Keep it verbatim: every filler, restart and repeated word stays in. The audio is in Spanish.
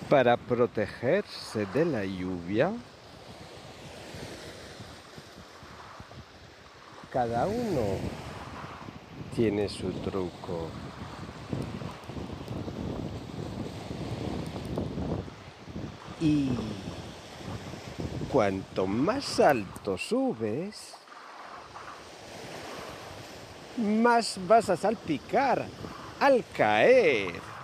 Para protegerse de la lluvia, cada uno tiene su truco. Y cuanto más alto subes, más vas a salpicar al caer.